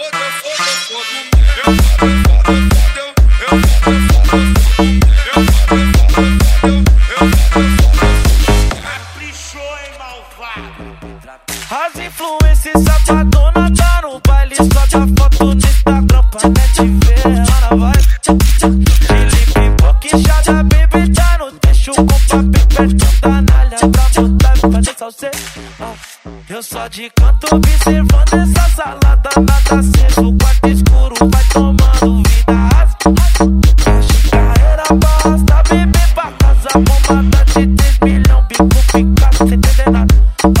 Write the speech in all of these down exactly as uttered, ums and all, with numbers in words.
As influências safadonas tá no baile, só dá foto no Instagram pra net ver. Ela vai Felipe Boquinchada, baby, tá no deixo com papel perto da nalha pra botar e fazer salseiro. Eu só de canto observando essa salada, nada aceso, o quarto escuro vai tomando vida rasa. Carreira pra arrastar, bebê pra casa, bombada de três milhões, bico picado, sem entender nada.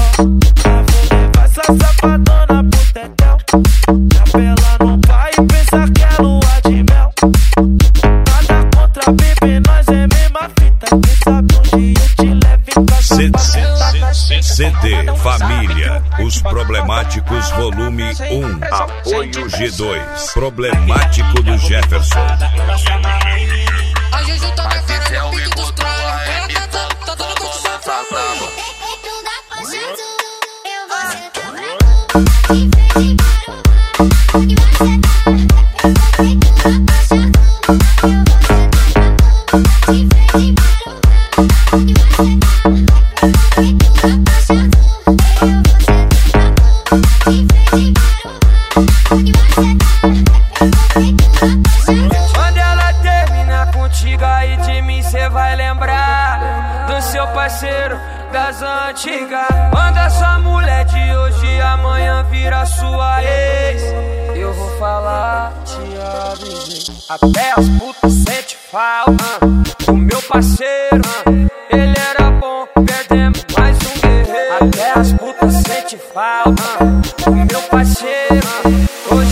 Essa safadona pro tetel, capela não vai pensar que é lua de mel. Nada contra bebê, nós é mesma fita. Quem sabe um dia eu te levo em casa pra sentar na C D Família, Os Problemáticos Volume um, Apoio G dois, Problemático do Jefferson. A Juju tá na cara no pique dos tralhos. Ela tá dando com safado. Quando ela termina contigo, aí de mim cê vai lembrar do seu parceiro das antigas. Quando a sua mulher de hoje, amanhã vira sua ex, eu vou falar, te avisei. Até as putas sente falta do meu parceiro, ele era bom, perdemos mais um guerreiro. Até as putas sente falta do meu parceiro, hoje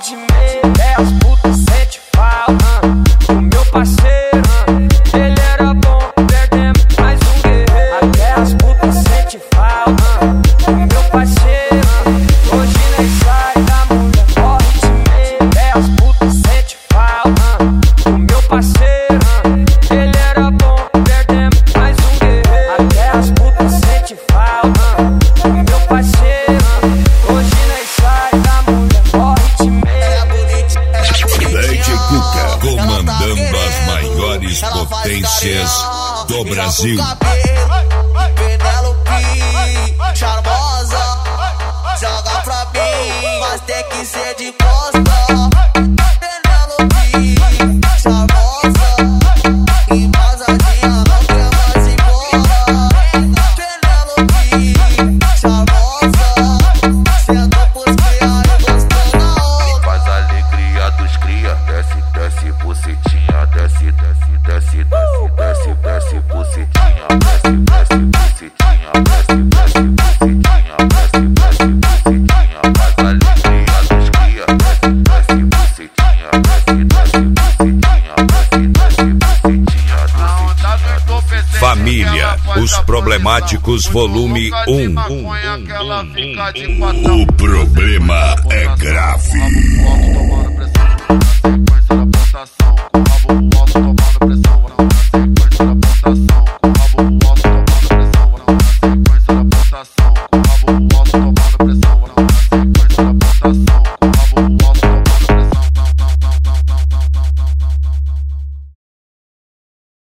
de medo, é as putas sente falta. O meu parceiro, ele era bom, perdemos mais um guerreiro. Até as putas sente falta. O meu parceiro, hoje nem sai da mulher, morre de medo, é as putas sente falta. O meu parceiro, ele era bom, perdemos mais um guerreiro. Até as putas sente falta. O meu parceiro, hoje nem sai da mulher, morre de medo. Lady Cuca, comandando as maiores potências do Brasil. Penelope, charmosa, joga pra mim, mas tem que ser de costa. Penelope, charmosa, embasadinha, não quer mais ir embora. Penelope, charmosa, senta pros cria e gostou na hora. Faz a alegria dos cria, desce, desce, bucetinha, desce, desce, desce, desce, desce, desce, bucetinha, desce, desce, bucetinha, desce, desce, bucetinha, desce, desce, bucetinha. Faz a alegria dos cria, desce, desce, bucetinha, desce, desce, bucetinha, desce, desce, bucetinha, bucetinha. Família, os problemáticos, volume um. O problema é grave.